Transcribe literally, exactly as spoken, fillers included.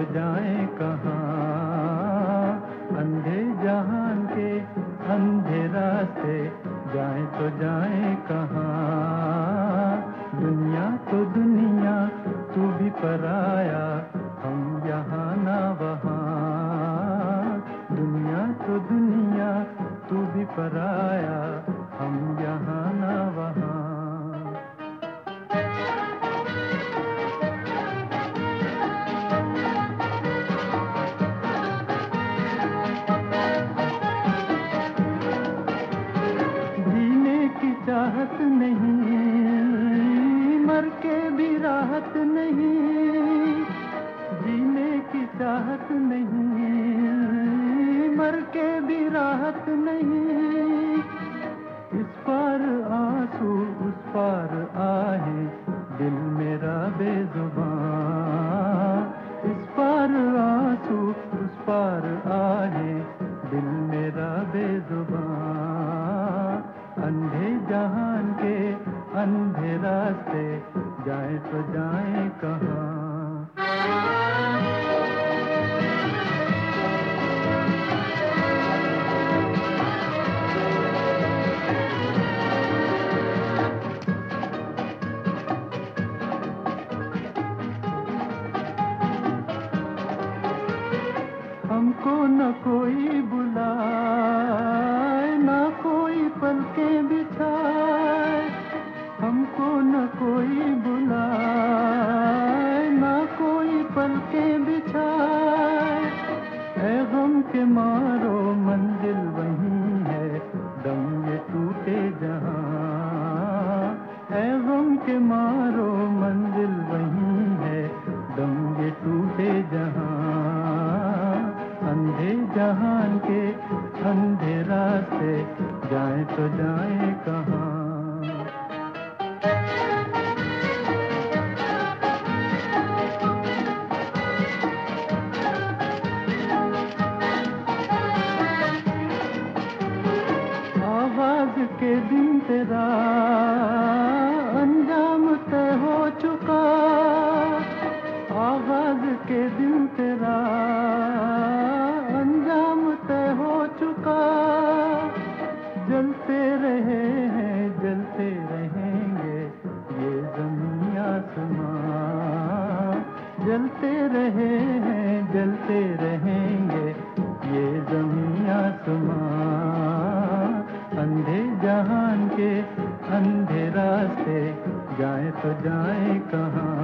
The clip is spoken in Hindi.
जाएं कहाँ। अंधे जहान के अंधे रास्ते जाएं तो जाएं कहाँ। दुनिया तो दुनिया तू भी पराया, हम यहाँ ना वहाँ। दुनिया तो दुनिया तू भी पराया, हम यहाँ ना वहाँ। चाहत नहीं, मर के भी राहत नहीं। जीने की चाहत नहीं, मर के भी राहत नहीं। इस पार आंसू उस पार आहे, दिल मेरा बेजुबान। इस पार आंसू उस पार आहे, दिल मेरा बेजुबान। अंधे जहान के अंधे रास्ते जाए तो जाए कहाँ। हमको न कोई बुलाए, न कोई पलकें बिछाए। हमको न कोई बुलाए, न कोई पलकें बिछाए। ऐ गम के मारो मंजिल वहीं है, दम ये टूटे जहां। ऐ गम के मारो मंजिल वहीं है, दम ये टूटे जहां। अंधे जहान के अंधे रास्ते जाएं तो जाएं कहाँ। आवाज के दिन तेरा अंजाम तय हो चुका। आवाज के दिन तेरा अंजाम तय हो चुका। जलते रहे हैं जलते रहेंगे ये ज़मीं आसमां। जलते रहे हैं जलते रहेंगे ये ज़मीं आसमां। अंधे जहान के अंधे रास्ते जाएं तो जाएं कहाँ।